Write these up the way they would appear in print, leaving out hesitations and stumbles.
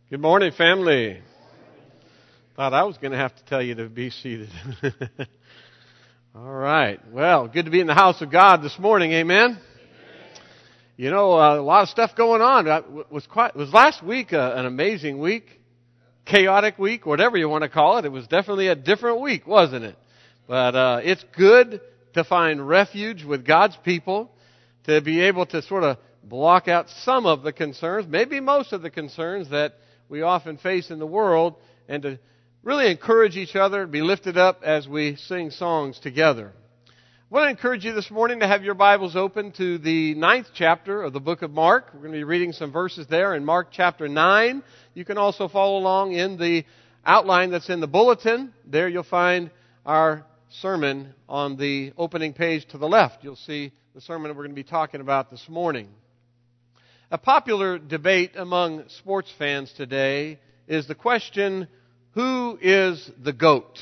Good morning, family. Thought I was going to have to tell you to be seated. All right. Well, good to be in the house of God this morning. Amen. You know, a lot of stuff going on. Was last week an amazing week, chaotic week, whatever you want to call it. It was definitely a different week, wasn't it? But it's good to find refuge with God's people, to be able to sort of block out some of the concerns, maybe most of the concerns that we often face in the world, and to really encourage each other, be lifted up as we sing songs together. I want to encourage you this morning to have your Bibles open to the 9th chapter of the book of Mark. We're going to be reading some verses there in Mark chapter 9. You can also follow along in the outline that's in the bulletin. There you'll find our sermon on the opening page to the left. You'll see the sermon that we're going to be talking about this morning. A popular debate among sports fans today is the question, who is the GOAT?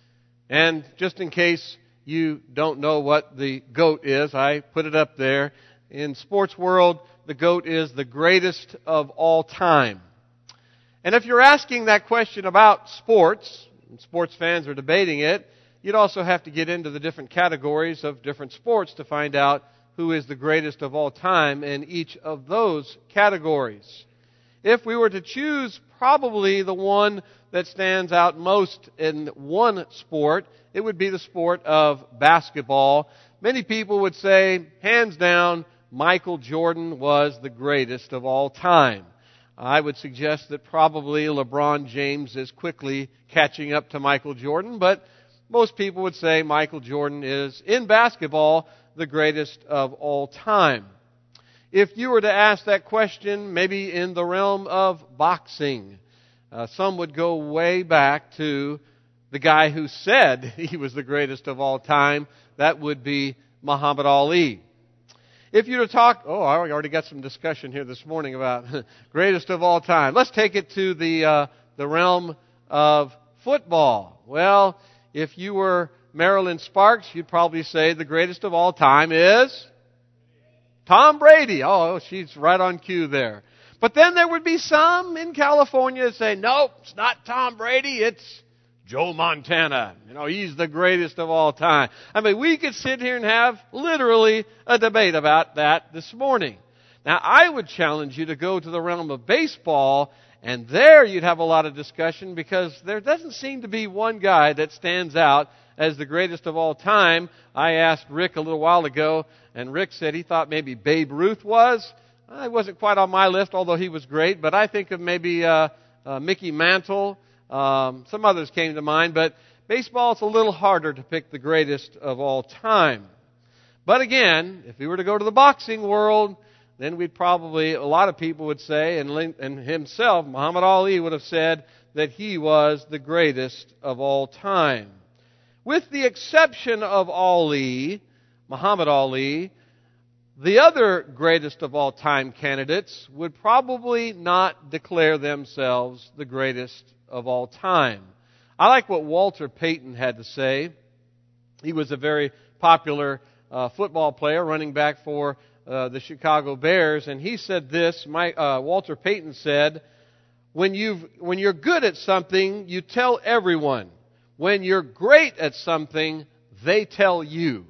And just in case you don't know what the GOAT is, I put it up there. In sports world, the GOAT is the greatest of all time. And if you're asking that question about sports, and sports fans are debating it, you'd also have to get into the different categories of different sports to find out who is the greatest of all time in each of those categories. If we were to choose probably the one that stands out most in one sport, it would be the sport of basketball. Many people would say, hands down, Michael Jordan was the greatest of all time. I would suggest that probably LeBron James is quickly catching up to Michael Jordan, but most people would say Michael Jordan is, in basketball, the greatest of all time. If you were to ask that question, maybe in the realm of boxing, some would go way back to the guy who said he was the greatest of all time. That would be Muhammad Ali. If you were to talk, I already got some discussion here this morning about greatest of all time. Let's take it to the realm of football. Well, if you were Marilyn Sparks, you'd probably say the greatest of all time is Tom Brady. Oh, she's right on cue there. But then there would be some in California that say, nope, it's not Tom Brady, it's Joe Montana. You know, he's the greatest of all time. I mean, we could sit here and have literally a debate about that this morning. Now, I would challenge you to go to the realm of baseball, and there you'd have a lot of discussion because there doesn't seem to be one guy that stands out as the greatest of all time. I asked Rick a little while ago, and Rick said he thought maybe Babe Ruth was. It wasn't quite on my list, although he was great. But I think of maybe Mickey Mantle. Some others came to mind. But baseball, it's a little harder to pick the greatest of all time. But again, if we were to go to the boxing world, then we'd probably, a lot of people would say, and himself, Muhammad Ali, would have said that he was the greatest of all time. With the exception of Ali, Muhammad Ali, the other greatest of all time candidates would probably not declare themselves the greatest of all time. I like what Walter Payton had to say. He was a very popular football player, running back for the Chicago Bears, and he said this. Walter Payton said, when you're good at something, you tell everyone. When you're great at something, they tell you.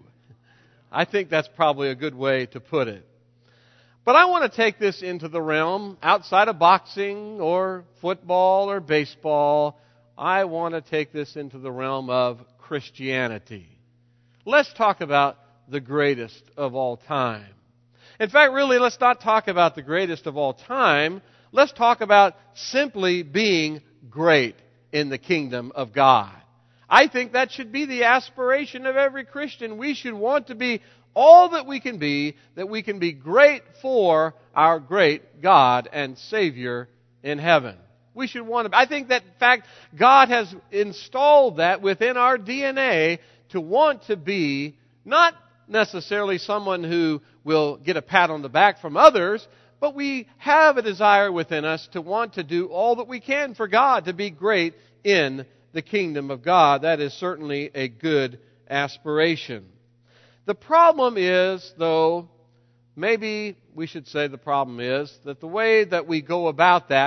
I think that's probably a good way to put it. But I want to take this into the realm outside of boxing or football or baseball. I want to take this into the realm of Christianity. Let's talk about the greatest of all time. In fact, really, let's not talk about the greatest of all time. Let's talk about simply being great in the kingdom of God. I think that should be the aspiration of every Christian. We should want to be all that we can be great for our great God and Savior in heaven. We should want to be. I think that, in fact, God has installed that within our DNA to want to be not necessarily someone who will get a pat on the back from others, but we have a desire within us to want to do all that we can for God, to be great in the kingdom of God. That is certainly a good aspiration. The problem is, though, maybe we should say the problem is that the way that we go about that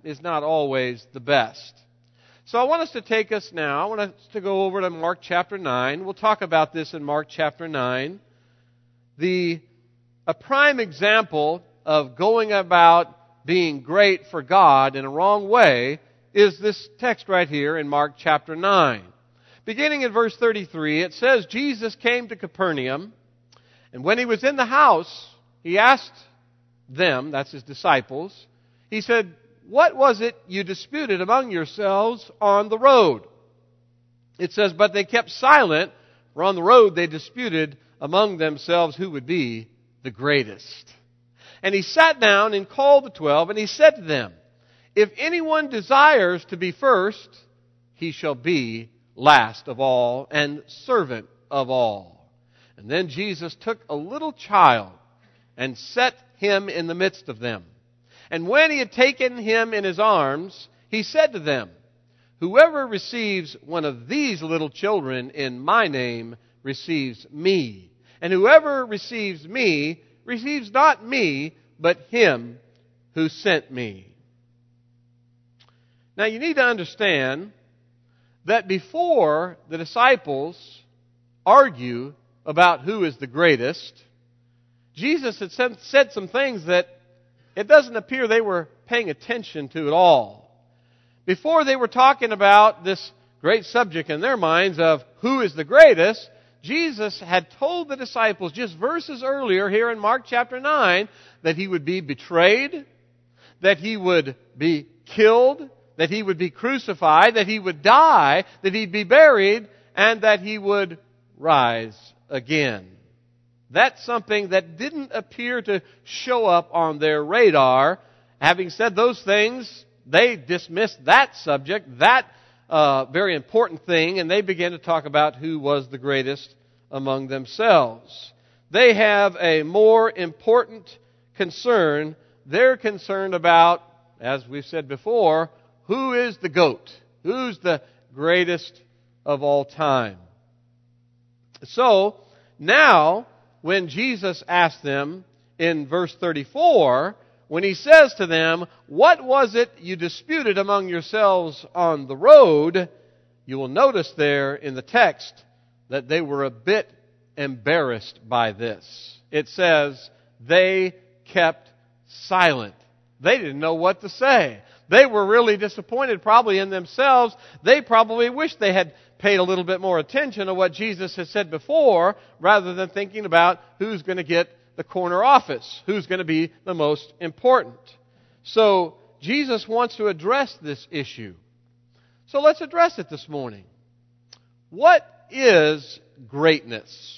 is not always the best. So I want us to take us now, I want us to go over to Mark chapter 9. We'll talk about this in Mark chapter 9. A prime example of going about being great for God in a wrong way is this text right here in Mark chapter 9. Beginning in verse 33, it says, Jesus came to Capernaum, and when he was in the house, he asked them, that's his disciples, he said, "What was it you disputed among yourselves on the road?" It says, "But they kept silent, for on the road they disputed among themselves who would be the greatest. And he sat down and called the 12, and he said to them, If anyone desires to be first, he shall be last of all and servant of all." And then Jesus took a little child and set him in the midst of them. And when he had taken him in his arms, he said to them, "Whoever receives one of these little children in my name receives me. And whoever receives me receives not me, but him who sent me." Now you need to understand that before the disciples argue about who is the greatest, Jesus had said some things that it doesn't appear they were paying attention to at all. Before they were talking about this great subject in their minds of who is the greatest, Jesus had told the disciples just verses earlier here in Mark chapter 9 that he would be betrayed, that he would be killed, that he would be crucified, that he would die, that he'd be buried, and that he would rise again. That's something that didn't appear to show up on their radar. Having said those things, they dismissed that subject, that very important thing, and they began to talk about who was the greatest among themselves. They have a more important concern. They're concerned about, as we've said before, who is the GOAT? Who's the greatest of all time? So, now, when Jesus asked them in verse 34, when he says to them, "What was it you disputed among yourselves on the road?" you will notice there in the text that they were a bit embarrassed by this. It says, they kept silent. They didn't know what to say. They were really disappointed probably in themselves. They probably wished they had paid a little bit more attention to what Jesus had said before, rather than thinking about who's going to get the corner office, who's going to be the most important. So Jesus wants to address this issue. So let's address it this morning. What is greatness?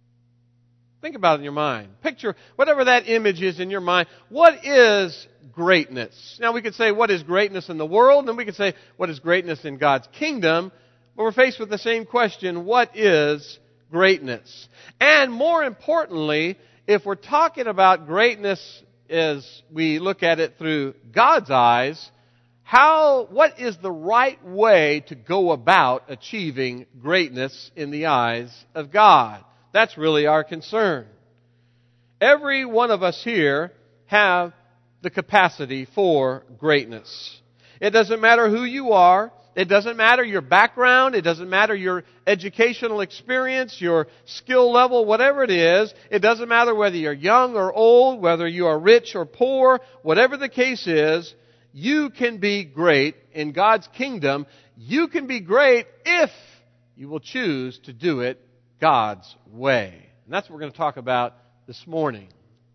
Think about it in your mind. Picture whatever that image is in your mind. What is greatness? Now we could say, what is greatness in the world? And we could say, what is greatness in God's kingdom? But we're faced with the same question, what is greatness? And more importantly, if we're talking about greatness as we look at it through God's eyes, what is the right way to go about achieving greatness in the eyes of God? That's really our concern. Every one of us here have the capacity for greatness. It doesn't matter who you are. It doesn't matter your background. It doesn't matter your educational experience, your skill level, whatever it is. It doesn't matter whether you're young or old, whether you are rich or poor. Whatever the case is, you can be great in God's kingdom. You can be great if you will choose to do it God's way. And that's what we're going to talk about this morning.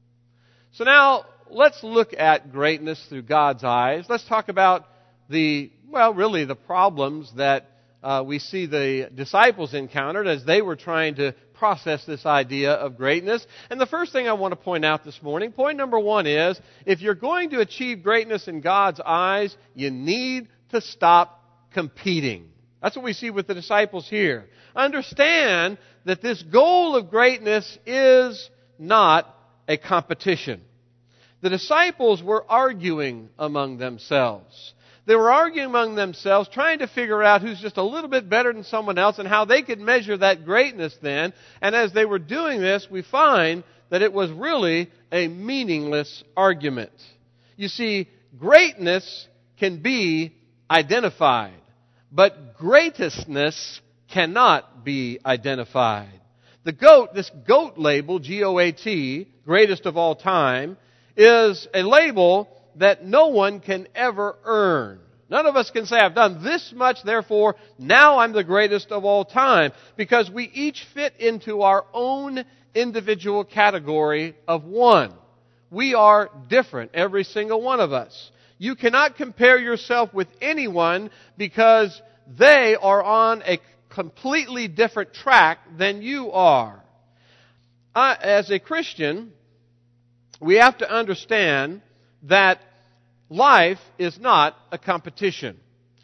So now, let's look at greatness through God's eyes. Let's talk about the problems that we see the disciples encountered as they were trying to process this idea of greatness. And the first thing I want to point out this morning, point number one is, if you're going to achieve greatness in God's eyes, you need to stop competing. That's what we see with the disciples here. Understand that this goal of greatness is not a competition. The disciples were arguing among themselves. They were arguing among themselves, trying to figure out who's just a little bit better than someone else and how they could measure that greatness then. And as they were doing this, we find that it was really a meaningless argument. You see, greatness can be identified, but greatness cannot be identified. The goat, this goat label, G-O-A-T, greatest of all time, is a label that no one can ever earn. None of us can say, I've done this much, therefore now I'm the greatest of all time. Because we each fit into our own individual category of one. We are different, every single one of us. You cannot compare yourself with anyone because they are on a completely different track than you are. As a Christian, we have to understand that life is not a competition.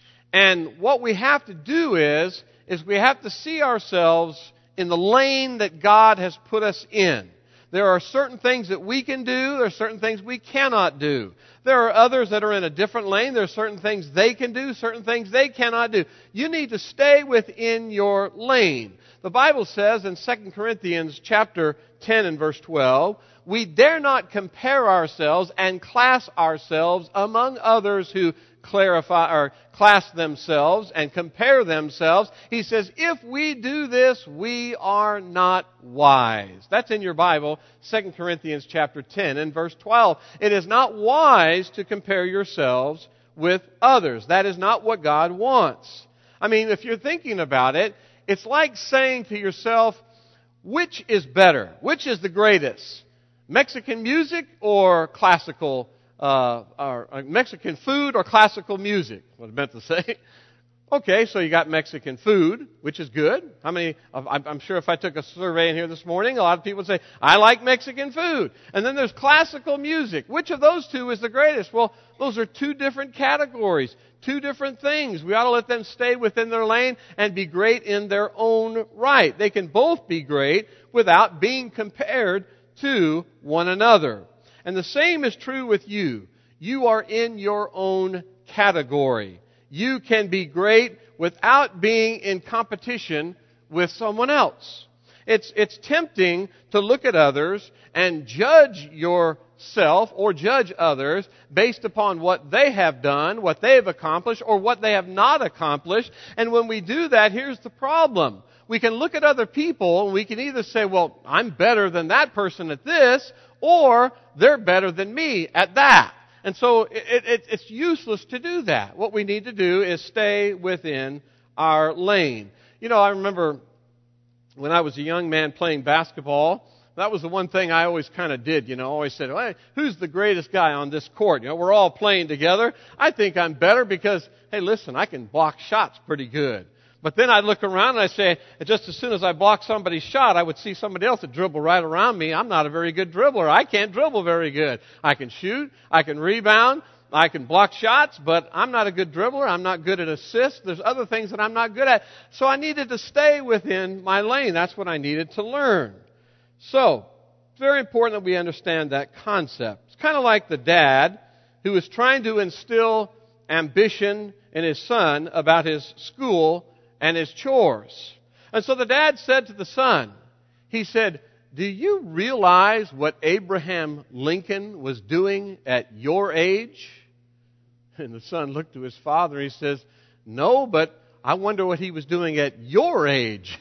And what we have to do is we have to see ourselves in the lane that God has put us in. There are certain things that we can do. There are certain things we cannot do. There are others that are in a different lane. There are certain things they can do, certain things they cannot do. You need to stay within your lane. The Bible says in 2 Corinthians chapter 10 and verse 12, we dare not compare ourselves and class ourselves among others who clarify or class themselves and compare themselves. He says, if we do this, we are not wise. That's in your Bible, 2 Corinthians chapter 10 and verse 12. It is not wise to compare yourselves with others. That is not what God wants. I mean, if you're thinking about it, it's like saying to yourself, which is better? Which is the greatest? Mexican music or classical or Mexican food or classical music? What I meant to say. Okay, so you got Mexican food, which is good. How many? I'm sure if I took a survey in here this morning, a lot of people would say, I like Mexican food. And then there's classical music. Which of those two is the greatest? Well, those are two different categories, two different things. We ought to let them stay within their lane and be great in their own right. They can both be great without being compared to one another. And the same is true with you. You are in your own category. You can be great without being in competition with someone else. It's tempting to look at others and judge yourself or judge others based upon what they have done, what they have accomplished, or what they have not accomplished. And when we do that, here's the problem. We can look at other people and we can either say, well, I'm better than that person at this, or they're better than me at that. And so it's useless to do that. What we need to do is stay within our lane. You know, I remember when I was a young man playing basketball, that was the one thing I always kind of did, I always said, hey, who's the greatest guy on this court? We're all playing together. I think I'm better because, hey, listen, I can block shots pretty good. But then I'd look around and I'd say, just as soon as I block somebody's shot, I would see somebody else that dribble right around me. I'm not a very good dribbler. I can't dribble very good. I can shoot. I can rebound. I can block shots, but I'm not a good dribbler. I'm not good at assists. There's other things that I'm not good at. So I needed to stay within my lane. That's what I needed to learn. So it's very important that we understand that concept. It's kind of like the dad who is trying to instill ambition in his son about his school and his chores. And so the dad said to the son, he said, do you realize what Abraham Lincoln was doing at your age? And the son looked to his father and he says, no, but I wonder what he was doing at your age.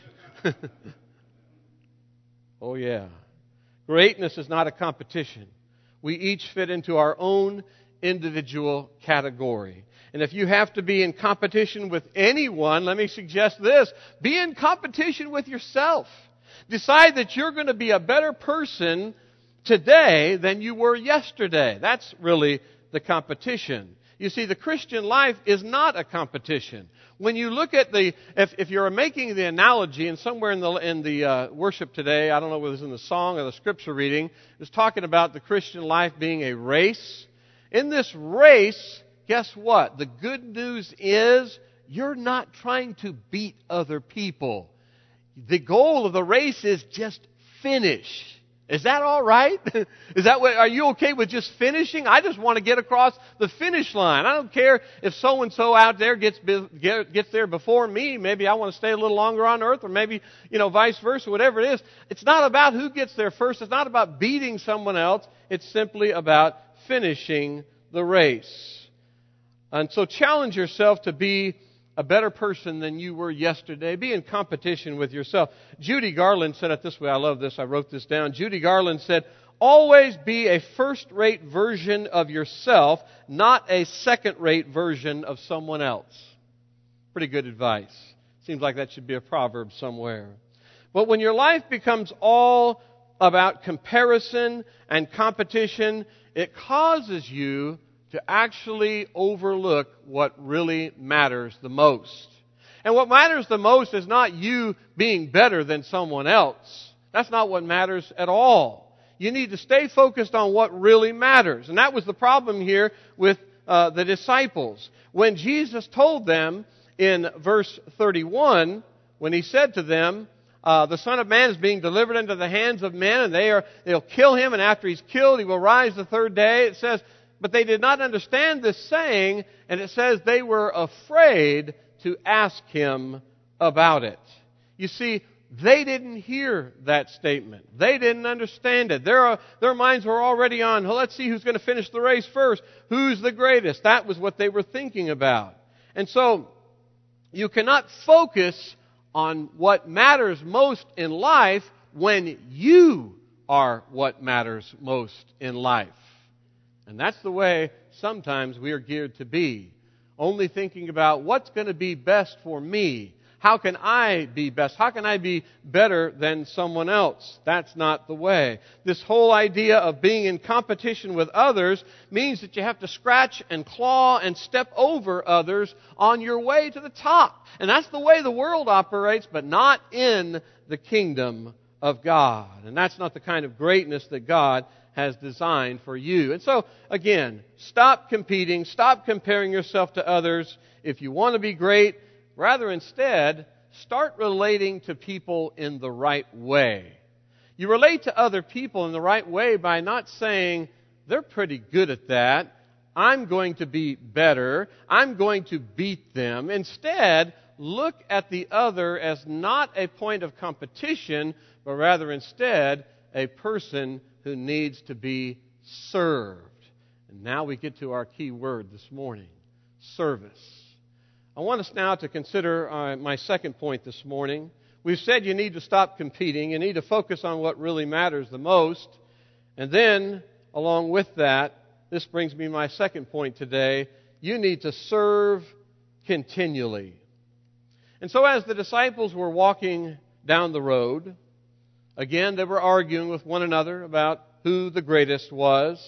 Oh yeah. Greatness is not a competition. We each fit into our own individual category. And if you have to be in competition with anyone, let me suggest this. Be in competition with yourself. Decide that you're going to be a better person today than you were yesterday. That's really the competition. You see, the Christian life is not a competition. When you look at if you're making the analogy, and somewhere in the worship today, I don't know whether it's in the song or the scripture reading, it's talking about the Christian life being a race. In this race, guess what? The good news is you're not trying to beat other people. The goal of the race is just finish. Is that all right? Are you okay with just finishing? I just want to get across the finish line. I don't care if so-and-so out there gets there before me. Maybe I want to stay a little longer on earth, or maybe, vice versa, whatever it is. It's not about who gets there first. It's not about beating someone else. It's simply about finishing the race. And so challenge yourself to be a better person than you were yesterday. Be in competition with yourself. Judy Garland said it this way. I love this. I wrote this down. Judy Garland said, always be a first-rate version of yourself, not a second-rate version of someone else. Pretty good advice. Seems like that should be a proverb somewhere. But when your life becomes all about comparison and competition, it causes you to actually overlook what really matters the most. And what matters the most is not you being better than someone else. That's not what matters at all. You need to stay focused on what really matters. And that was the problem here with the disciples. When Jesus told them in verse 31, when He said to them, the Son of Man is being delivered into the hands of men, and they'll kill Him, and after He's killed, He will rise the third day. It says, but they did not understand this saying, and it says they were afraid to ask Him about it. You see, they didn't hear that statement. They didn't understand it. Their minds were already on, well, let's see who's going to finish the race first. Who's the greatest? That was what they were thinking about. And so, you cannot focus on what matters most in life when you are what matters most in life. And that's the way sometimes we are geared to be. Only thinking about what's going to be best for me. How can I be best? How can I be better than someone else? That's not the way. This whole idea of being in competition with others means that you have to scratch and claw and step over others on your way to the top. And that's the way the world operates, but not in the kingdom of God. And that's not the kind of greatness that God has designed for you. And so, again, stop competing. Stop comparing yourself to others. If you want to be great, rather instead, start relating to people in the right way. You relate to other people in the right way by not saying, they're pretty good at that. I'm going to be better. I'm going to beat them. Instead, look at the other as not a point of competition, but rather instead a person who needs to be served. And now we get to our key word this morning, service. I want us now to consider my second point this morning. We've said you need to stop competing. You need to focus on what really matters the most. And then, along with that, this brings me to my second point today. You need to serve continually. And so as the disciples were walking down the road, again, they were arguing with one another about who the greatest was.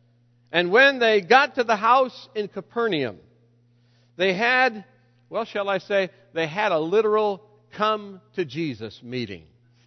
And when they got to the house in Capernaum, they had, well, shall I say, they had a literal come to Jesus meeting.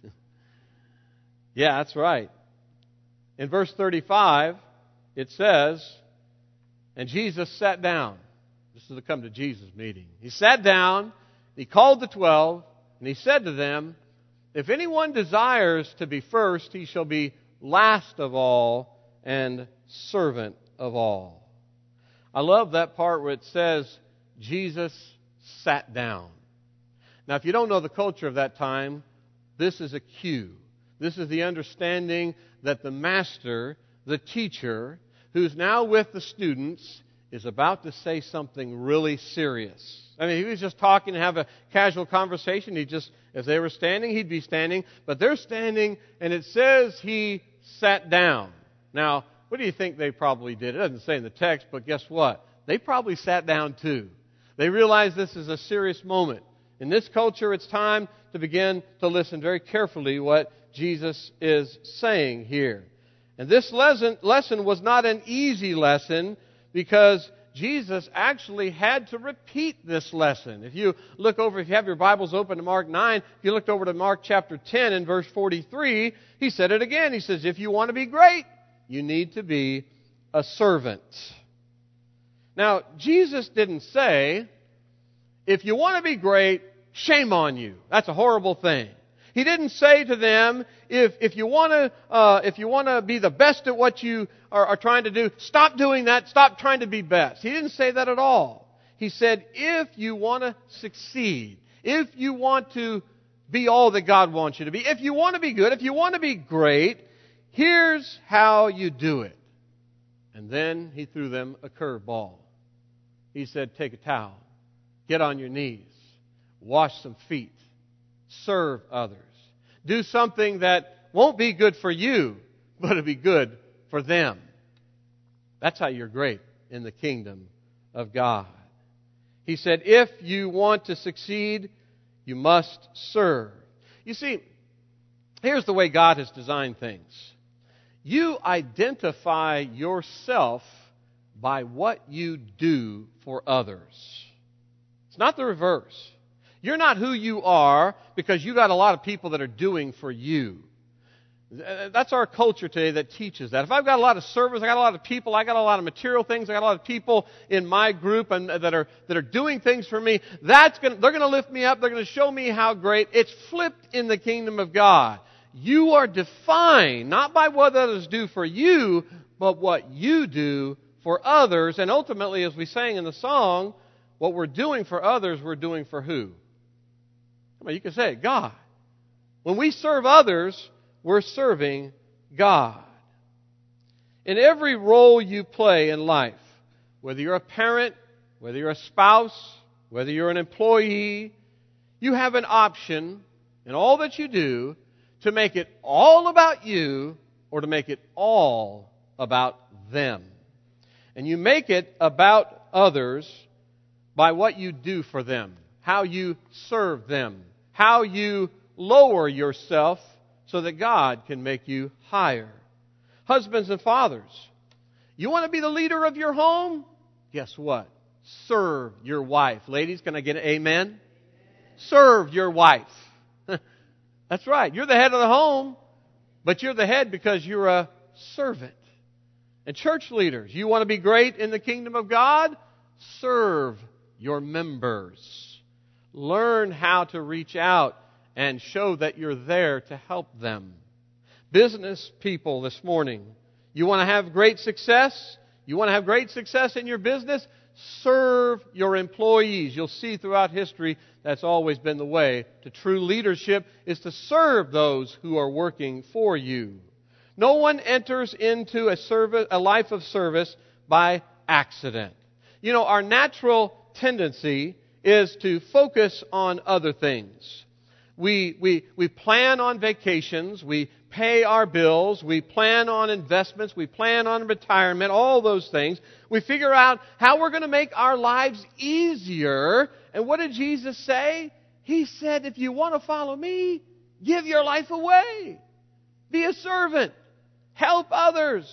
Yeah, that's right. In verse 35, it says, and Jesus sat down. This is the come to Jesus meeting. He sat down, He called the 12, and He said to them, if anyone desires to be first, he shall be last of all and servant of all. I love that part where it says, Jesus sat down. Now, if you don't know the culture of that time, this is a cue. This is the understanding that the master, the teacher, who's now with the students, is about to say something really serious. I mean, he was just talking and have a casual conversation. If they were standing, he'd be standing. But they're standing, and it says he sat down. Now, what do you think they probably did? It doesn't say in the text, but guess what? They probably sat down too. They realized this is a serious moment. In this culture, it's time to begin to listen very carefully what Jesus is saying here. And this lesson was not an easy lesson because Jesus actually had to repeat this lesson. If you have your Bibles open to Mark 9, if you looked over to Mark chapter 10 and verse 43, He said it again. He says, if you want to be great, you need to be a servant. Now, Jesus didn't say, if you want to be great, shame on you. That's a horrible thing. He didn't say to them, if you want to be the best at what you are trying to do, stop doing that, stop trying to be best. He didn't say that at all. He said, if you want to succeed, if you want to be all that God wants you to be, if you want to be good, if you want to be great, here's how you do it. And then He threw them a curveball. He said, take a towel, get on your knees, wash some feet, serve others. Do something that won't be good for you, but it'll be good for them. That's how you're great in the kingdom of God. He said, if you want to succeed, you must serve. You see, here's the way God has designed things. You identify yourself by what you do for others. It's not the reverse. You're not who you are because you got a lot of people that are doing for you. That's our culture today that teaches that. If I've got a lot of servers, I got a lot of people, I got a lot of material things, I got a lot of people in my group and that are doing things for me, they're going to lift me up, they're going to show me how great. It's flipped in the kingdom of God. You are defined not by what others do for you, but what you do for others. And ultimately, as we sang in the song, what we're doing for others, we're doing for who? Come on, you can say it, God. When we serve others, we're serving God. In every role you play in life, whether you're a parent, whether you're a spouse, whether you're an employee, you have an option in all that you do to make it all about you or to make it all about them. And you make it about others by what you do for them, how you serve them, how you lower yourself so that God can make you higher. Husbands and fathers, you want to be the leader of your home? Guess what? Serve your wife. Ladies, can I get an amen? Serve your wife. That's right. You're the head of the home, but you're the head because you're a servant. And church leaders, you want to be great in the kingdom of God? Serve your members. Learn how to reach out and show that you're there to help them. Business people this morning, you want to have great success? You want to have great success in your business? Serve your employees. You'll see throughout history that's always been the way to true leadership is to serve those who are working for you. No one enters into a life of service by accident. You know, our natural tendency is to focus on other things. We plan on vacations, we pay our bills, we plan on investments, we plan on retirement, all those things. We figure out how we're going to make our lives easier. And what did Jesus say? He said, if you want to follow me, give your life away. Be a servant. Help others.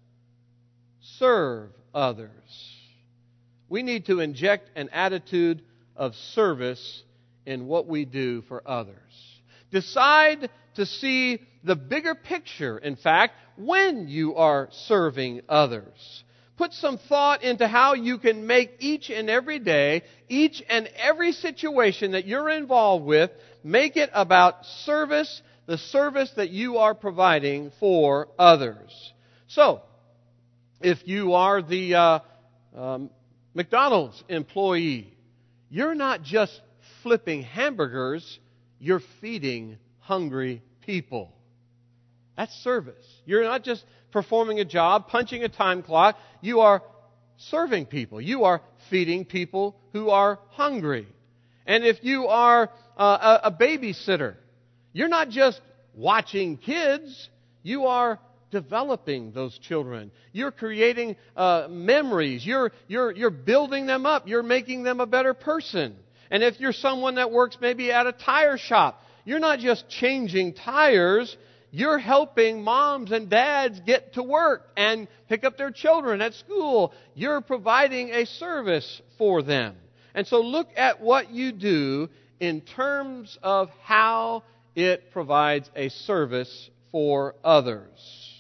Serve others. We need to inject an attitude of service in what we do for others. Decide to see the bigger picture, in fact, when you are serving others. Put some thought into how you can make each and every day, each and every situation that you're involved with, make it about service, the service that you are providing for others. So, if you are the McDonald's employee, you're not just flipping hamburgers, you're feeding hungry people. That's service. You're not just performing a job, punching a time clock. You are serving people. You are feeding people who are hungry. And if you are a babysitter, you're not just watching kids. You are developing those children. You're creating memories. You're building them up. You're making them a better person. And if you're someone that works maybe at a tire shop, you're not just changing tires. You're helping moms and dads get to work and pick up their children at school. You're providing a service for them. And so look at what you do in terms of how it provides a service for others.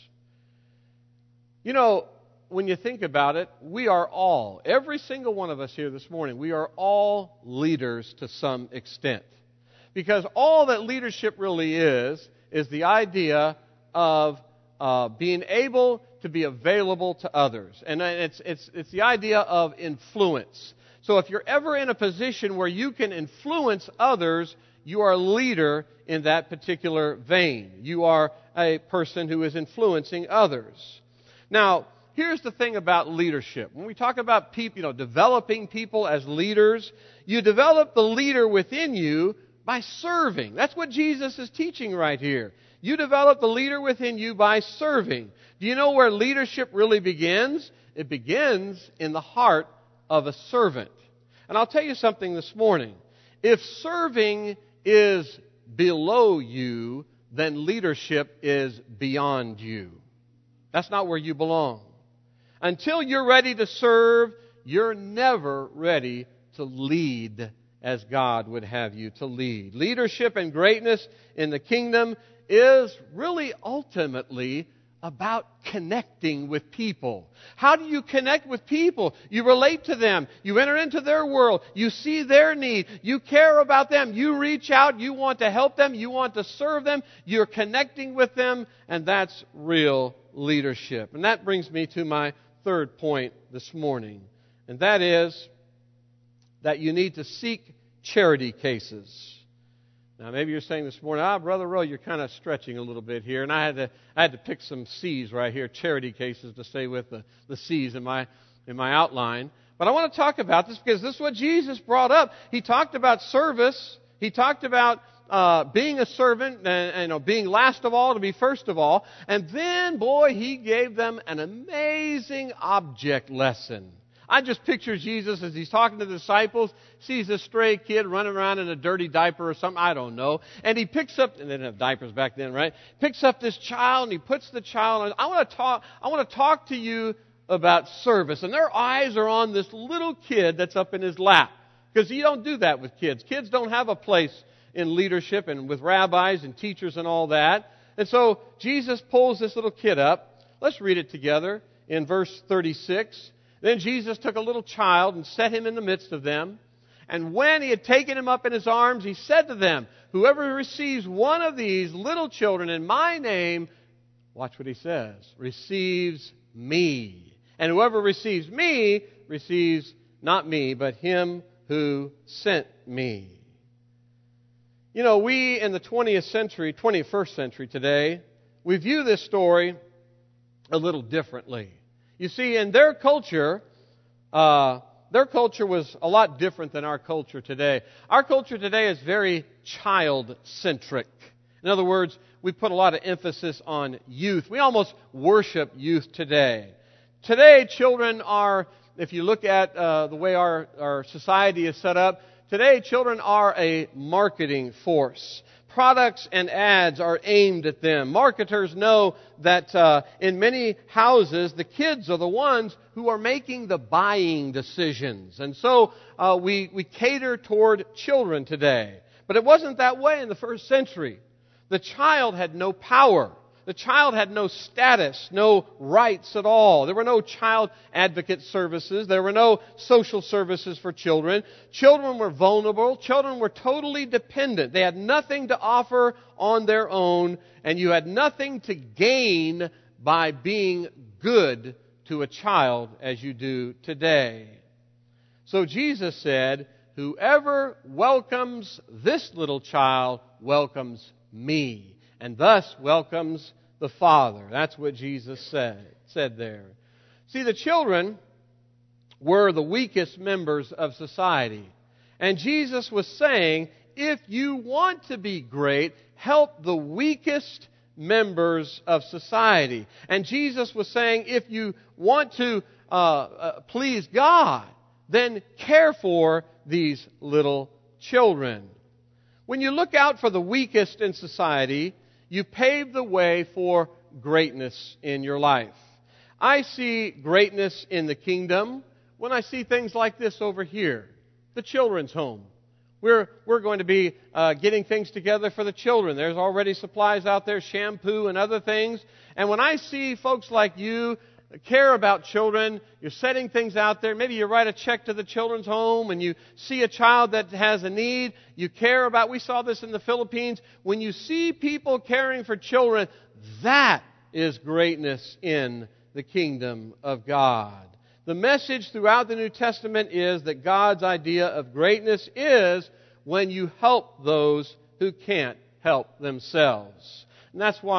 You know, when you think about it, we are all, every single one of us here this morning, we are all leaders to some extent. Because all that leadership really is the idea of being able to be available to others. And it's the idea of influence. So if you're ever in a position where you can influence others, you are a leader in that particular vein. You are a person who is influencing others. Now, here's the thing about leadership. When we talk about people, developing people as leaders, you develop the leader within you by serving. That's what Jesus is teaching right here. You develop the leader within you by serving. Do you know where leadership really begins? It begins in the heart of a servant. And I'll tell you something this morning. If serving is below you, then leadership is beyond you. That's not where you belong. Until you're ready to serve, you're never ready to lead as God would have you to lead. Leadership and greatness in the kingdom is really ultimately about connecting with people. How do you connect with people? You relate to them. You enter into their world. You see their need. You care about them. You reach out. You want to help them. You want to serve them. You're connecting with them, and that's real leadership. And that brings me to my third point this morning, and that is that you need to seek charity cases. Now, maybe you're saying this morning, Brother Rowe, you're kind of stretching a little bit here. And I had to pick some C's right here, charity cases, to stay with the C's in my outline. But I want to talk about this because this is what Jesus brought up. He talked about service. He talked about being a servant and being last of all to be first of all. And then, boy, he gave them an amazing object lesson. I just picture Jesus as he's talking to the disciples, sees this stray kid running around in a dirty diaper or something, I don't know. And he picks up, and they didn't have diapers back then, right? Picks up this child and he puts the child on. I want to talk to you about service. And their eyes are on this little kid that's up in his lap. Because you don't do that with kids. Kids don't have a place in leadership and with rabbis and teachers and all that. And so Jesus pulls this little kid up. Let's read it together in verse 36. Then Jesus took a little child and set him in the midst of them. And when he had taken him up in his arms, he said to them, whoever receives one of these little children in my name, watch what he says, receives me. And whoever receives me receives not me, but him who sent me. We in the 21st century today, we view this story a little differently. You see, in their culture was a lot different than our culture today. Our culture today is very child-centric. In other words, we put a lot of emphasis on youth. We almost worship youth today. Today, children are, if you look at the way our society is set up, today children are a marketing force. Products and ads are aimed at them. Marketers know that in many houses, the kids are the ones who are making the buying decisions. And so we cater toward children today. But it wasn't that way in the first century. The child had no power. The child had no status, no rights at all. There were no child advocate services. There were no social services for children. Children were vulnerable. Children were totally dependent. They had nothing to offer on their own, and you had nothing to gain by being good to a child as you do today. So Jesus said, whoever welcomes this little child welcomes me, and thus welcomes the Father. That's what Jesus said there. See, the children were the weakest members of society. And Jesus was saying, if you want to be great, help the weakest members of society. And Jesus was saying, if you want to please God, then care for these little children. When you look out for the weakest in society, you pave the way for greatness in your life. I see greatness in the kingdom when I see things like this over here, the children's home. We're going to be getting things together for the children. There's already supplies out there, shampoo and other things. And when I see folks like you care about children, you're setting things out there. Maybe you write a check to the children's home and you see a child that has a need. You care about, we saw this in the Philippines. When you see people caring for children, that is greatness in the kingdom of God. The message throughout the New Testament is that God's idea of greatness is when you help those who can't help themselves. And that's why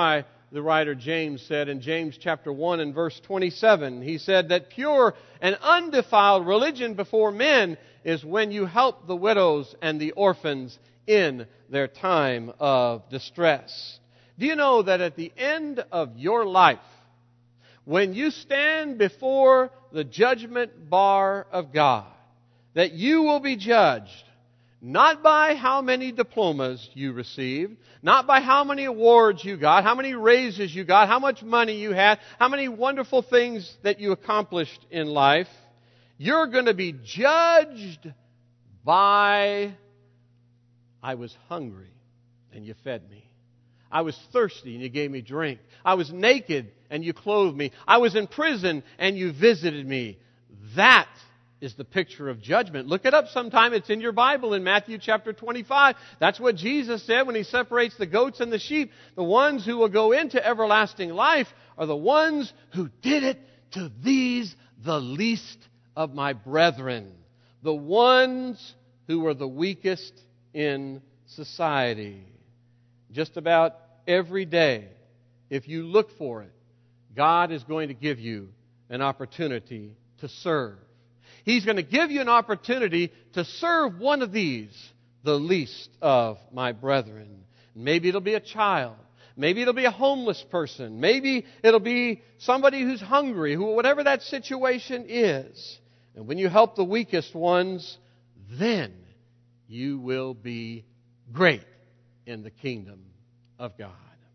the writer James said in James chapter 1 and verse 27. He said that pure and undefiled religion before men is when you help the widows and the orphans in their time of distress. Do you know that at the end of your life, when you stand before the judgment bar of God, that you will be judged not by how many diplomas you received, not by how many awards you got, how many raises you got, how much money you had, how many wonderful things that you accomplished in life. You're going to be judged by, I was hungry and you fed me. I was thirsty and you gave me drink. I was naked and you clothed me. I was in prison and you visited me. That is the picture of judgment. Look it up sometime. It's in your Bible in Matthew chapter 25. That's what Jesus said when He separates the goats and the sheep. The ones who will go into everlasting life are the ones who did it to these, the least of my brethren. The ones who were the weakest in society. Just about every day, if you look for it, God is going to give you an opportunity to serve. He's going to give you an opportunity to serve one of these, the least of my brethren. Maybe it'll be a child. Maybe it'll be a homeless person. Maybe it'll be somebody who's hungry, whatever that situation is. And when you help the weakest ones, then you will be great in the kingdom of God.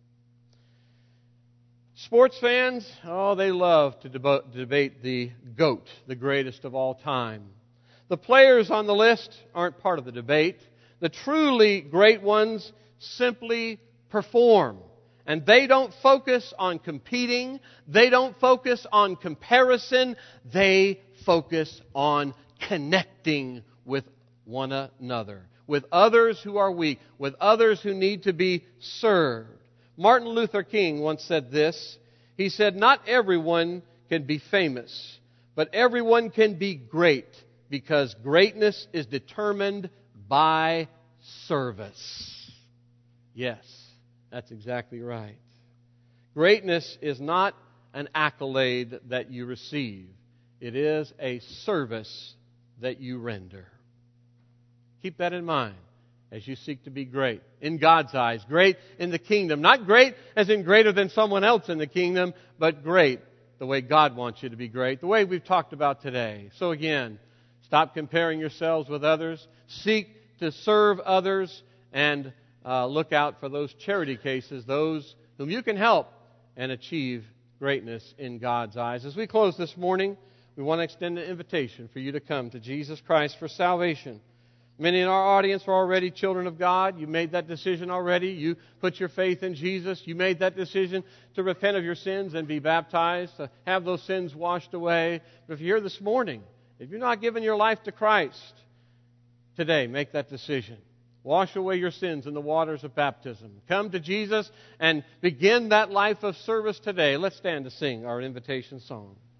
Sports fans, they love to debate the GOAT, the greatest of all time. The players on the list aren't part of the debate. The truly great ones simply perform. And they don't focus on competing. They don't focus on comparison. They focus on connecting with one another, with others who are weak, with others who need to be served. Martin Luther King once said this. He said, "Not everyone can be famous, but everyone can be great because greatness is determined by service." Yes, that's exactly right. Greatness is not an accolade that you receive. It is a service that you render. Keep that in mind as you seek to be great in God's eyes, great in the kingdom. Not great as in greater than someone else in the kingdom, but great the way God wants you to be great, the way we've talked about today. So again, stop comparing yourselves with others. Seek to serve others and look out for those charity cases, those whom you can help and achieve greatness in God's eyes. As we close this morning, we want to extend an invitation for you to come to Jesus Christ for salvation. Many in our audience are already children of God. You made that decision already. You put your faith in Jesus. You made that decision to repent of your sins and be baptized, to have those sins washed away. But if you're here this morning, if you're not giving your life to Christ, today make that decision. Wash away your sins in the waters of baptism. Come to Jesus and begin that life of service today. Let's stand to sing our invitation song.